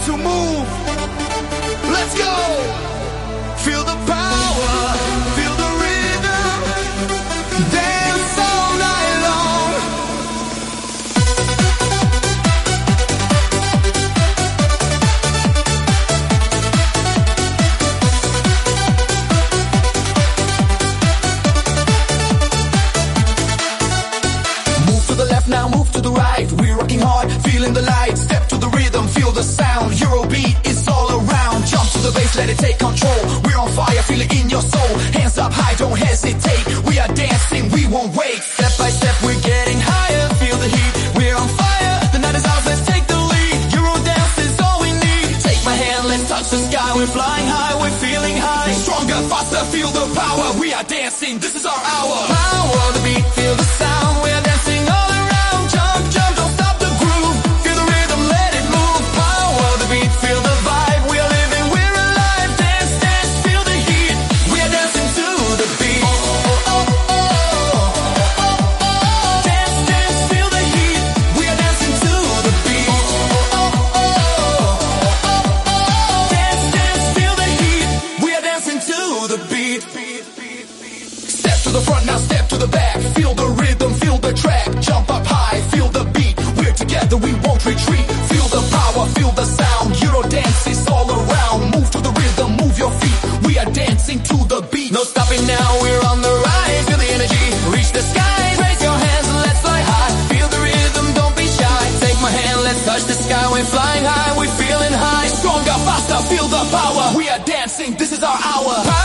to move. Let's go. Feel the power, feel the rhythm. Dance all night long. Move to the left now, move to the right. We're rocking hard, feeling the light. Step to the rhythm, feel the sound. Eurobeat is all around. Jump to the bass, let it take control. We're on fire, feel it in your soul. Hands up high, don't hesitate. We are dancing, we won't wait. Step by step, we're getting higher. Feel the heat, we're on fire. The night is ours, let's take the lead. Eurodance is all we need. Take my hand, let's touch the sky. We're flying high, we're feeling high. Stronger, faster, feel the power. We are dancing, this is our hour. Power, the beat, feel the sound. We're dancing all around. Jump, jump, don't stop the groove. Feel the rhythm, let it move. Power, the beat, feel the vibe. We are living, we're alive. Dance, dance, feel the heat. We are dancing to the beat. Oh, oh, oh, oh, oh, oh. Dance, dance, feel the heat. We are dancing to the beat. Oh, oh, oh, oh, oh. Dance, dance, feel the heat. We are dancing to the beat. Step to the front, now step to the back. Feel the rhythm, feel the track. Jump up high, feel the beat. We're together, we won't retreat. Feel the power, feel the sound. Eurodance is all around. Move to the rhythm, move your feet. We are dancing to the beat. No stopping now, we're on the rise. Feel the energy, reach the sky. Raise your hands, let's fly high. Feel the rhythm, don't be shy. Take my hand, let's touch the sky. We're flying high, we're feeling high. Stronger, faster, feel the power. We are dancing, this is our hour.